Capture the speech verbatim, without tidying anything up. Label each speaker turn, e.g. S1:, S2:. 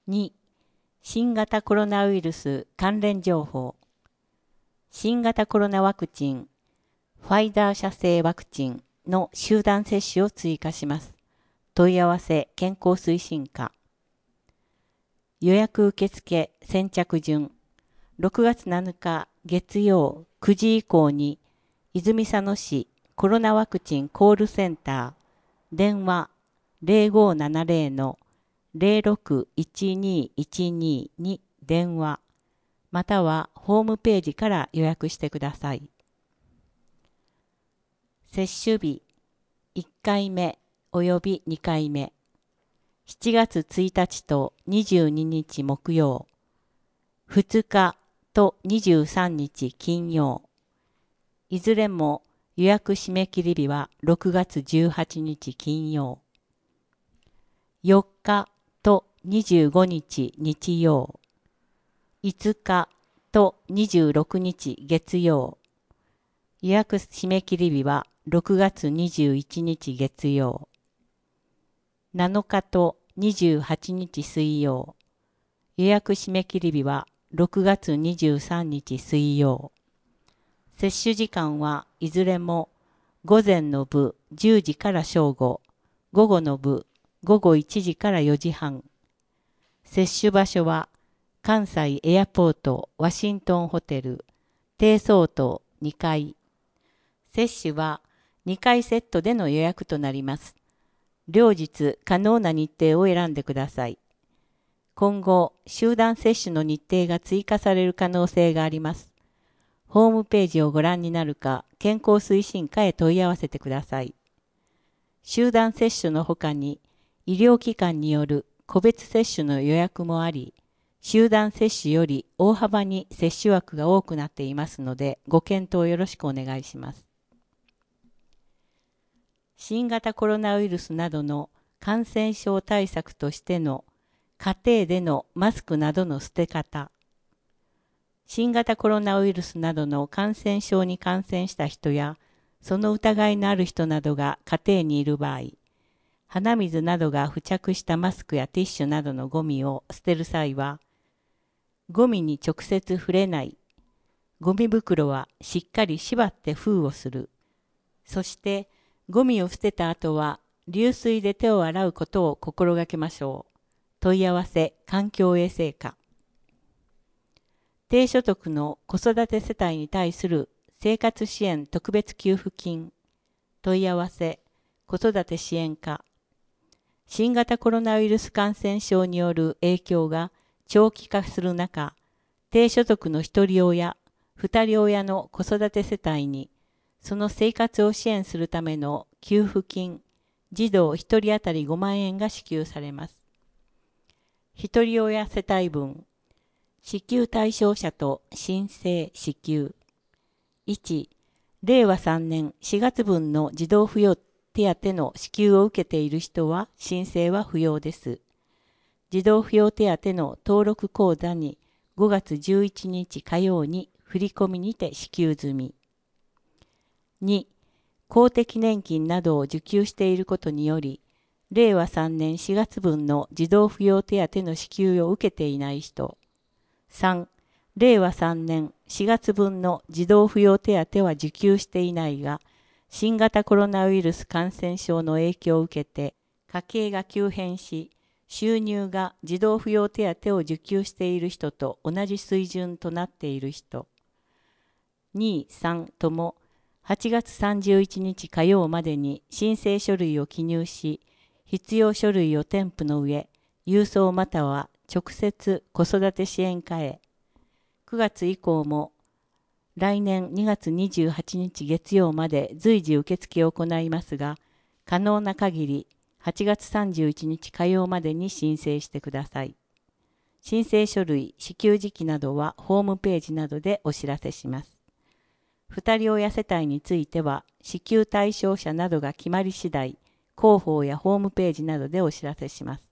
S1: に、新型コロナウイルス関連情報。新型コロナワクチン、ファイザー社製ワクチンの集団接種を追加します。問い合わせ健康推進課。予約受付先着順。ろくがつなのか月曜くじ以降に、泉佐野市コロナワクチンコールセンター、電話ゼロごーななゼロのゼロろくいちにいちにに電話、またはホームページから予約してください。接種日いっかいめおよびにかいめ、しちがつついたちとにじゅうににち木曜、ふつかとにじゅうさんにち金曜、いずれも予約締め切り日はろくがつじゅうはちにち金曜、よっかとにじゅうごにち日曜、いつかとにじゅうろくにち月曜、予約締め切り日はろくがつにじゅういちにち月曜、なのかとにじゅうはちにち水曜、予約締め切り日はろくがつにじゅうさんにち水曜。接種時間はいずれも午前の部じゅうじから正午、午後の部午後いちじからよじはん。接種場所は関西エアポートワシントンホテル低層棟にかい。接種はにかいセットでの予約となります。両日可能な日程を選んでください。今後、集団接種の日程が追加される可能性があります。ホームページをご覧になるか、健康推進課へ問い合わせてください。集団接種の他に、医療機関による個別接種の予約もあり、集団接種より大幅に接種枠が多くなっていますので、ご検討よろしくお願いします。新型コロナウイルスなどの感染症対策としての家庭でのマスクなどの捨て方。新型コロナウイルスなどの感染症に感染した人や、その疑いのある人などが家庭にいる場合、鼻水などが付着したマスクやティッシュなどのゴミを捨てる際は、ゴミに直接触れない、ゴミ袋はしっかり縛って封をする、そして、ゴミを捨てた後は流水で手を洗うことを心がけましょう。問い合わせ環境衛生課。低所得の子育て世帯に対する生活支援特別給付金。問い合わせ子育て支援課。新型コロナウイルス感染症による影響が長期化する中、低所得の一人親、二人親の子育て世帯にその生活を支援するための給付金、児童ひとり当たりごまんえんが支給されます。一人親世帯分、支給対象者と申請支給。いち、れいわさんねんしがつ分の児童扶養手当の支給を受けている人は申請は不要です。児童扶養手当の登録口座にごがつじゅういちにち火曜に振り込みにて支給済み。に、公的年金などを受給していることにより、れいわさんねんしがつ分の児童扶養手当の支給を受けていない人。さん、れいわさんねんしがつ分の児童扶養手当は受給していないが、新型コロナウイルス感染症の影響を受けて、家計が急変し、収入が児童扶養手当を受給している人と同じ水準となっている人。に、さんとも、はちがつさんじゅういちにち火曜までに申請書類を記入し、必要書類を添付の上、郵送または直接子育て支援課へ。くがつ以降も来年にがつにじゅうはちにち月曜まで随時受付を行いますが、可能な限りはちがつさんじゅういちにち火曜までに申請してください。申請書類、支給時期などはホームページなどでお知らせします。二人親世帯については、支給対象者などが決まり次第、広報やホームページなどでお知らせします。